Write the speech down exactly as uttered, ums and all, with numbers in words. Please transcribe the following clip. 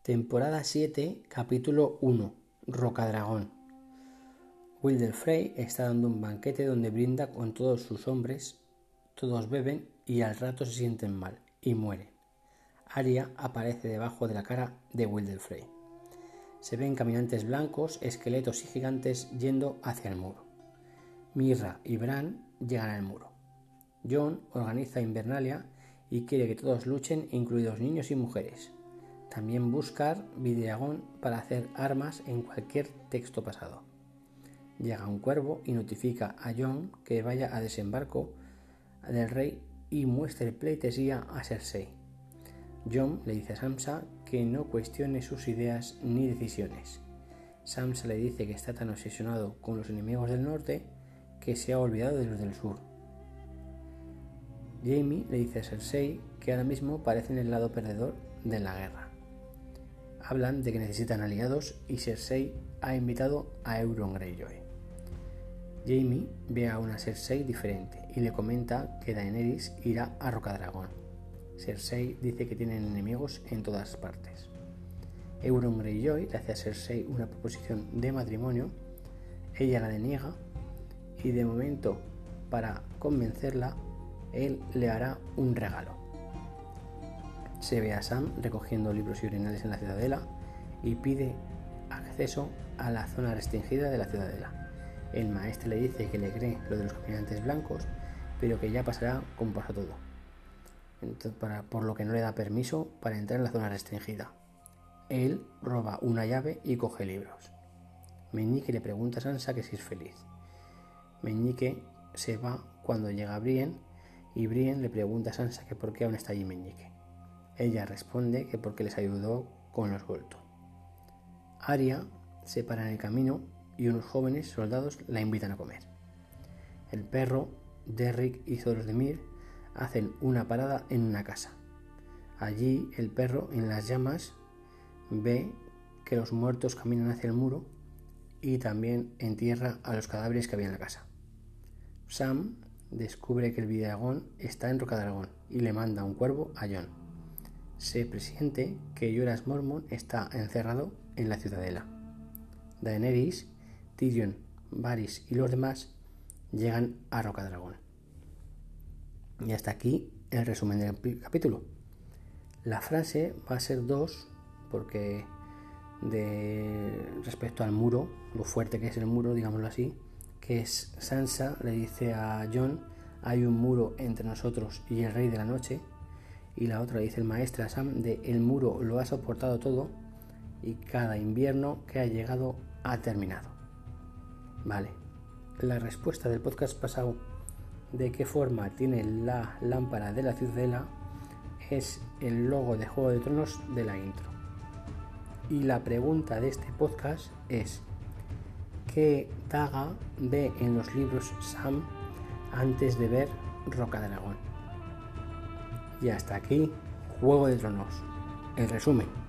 Temporada siete, capítulo uno, Rocadragón. Wilder Frey está dando un banquete donde brinda con todos sus hombres, todos beben y al rato se sienten mal y mueren. Arya aparece debajo de la cara de Wilder Frey. Se ven caminantes blancos, esqueletos y gigantes yendo hacia el muro. Mirra y Bran llegan al muro. Jon organiza Invernalia y quiere que todos luchen, incluidos niños y mujeres. También buscar Vidragón para hacer armas en cualquier texto pasado. Llega un cuervo y notifica a Jon que vaya a desembarco del rey y muestre pleitesía a Cersei. Jon le dice a Sansa que no cuestione sus ideas ni decisiones. Sansa le dice que está tan obsesionado con los enemigos del norte que se ha olvidado de los del sur. Jaime le dice a Cersei que ahora mismo parece en el lado perdedor de la guerra. Hablan de que necesitan aliados y Cersei ha invitado a Euron Greyjoy. Jaime ve a una Cersei diferente y le comenta que Daenerys irá a Rocadragón. Cersei dice que tienen enemigos en todas partes. Euron Greyjoy le hace a Cersei una proposición de matrimonio, ella la deniega y de momento, para convencerla, él le hará un regalo. Se ve a Sam recogiendo libros y urinales en la ciudadela y pide acceso a la zona restringida de la ciudadela. El maestre le dice que le cree lo de los caminantes blancos, pero que ya pasará como pasa todo. Entonces, para, por lo que no le da permiso para entrar en la zona restringida. Él roba una llave y coge libros. Meñique le pregunta a Sansa que si es feliz. Meñique se va cuando llega Brienne y Brienne le pregunta a Sansa que por qué aún está allí Meñique. Ella responde que porque les ayudó con los Bolton. Arya se para en el camino y unos jóvenes soldados la invitan a comer. El perro, Derrick y Zoros de Myr hacen una parada en una casa. Allí el perro, en las llamas, ve que los muertos caminan hacia el muro y también entierra a los cadáveres que había en la casa. Sam descubre que el Vidragón está en Rocadragón y le manda un cuervo a Jon. Se presiente que Jorah Mormont está encerrado en la ciudadela. Daenerys, Tyrion, Varys y los demás llegan a Rocadragón. Y hasta aquí el resumen del capítulo. La frase va a ser dos, porque de respecto al muro, lo fuerte que es el muro, digámoslo así, que es Sansa le dice a Jon: hay un muro entre nosotros y el rey de la noche. Y la otra dice el maestro a Sam de: el muro lo ha soportado todo y cada invierno que ha llegado ha terminado. Vale, la respuesta del podcast pasado de qué forma tiene la lámpara de la ciudadela es el logo de Juego de Tronos de la intro. Y la pregunta de este podcast es: ¿qué daga ve en los libros Sam antes de ver Rocadragón? Y hasta aquí Juego de Tronos, el resumen.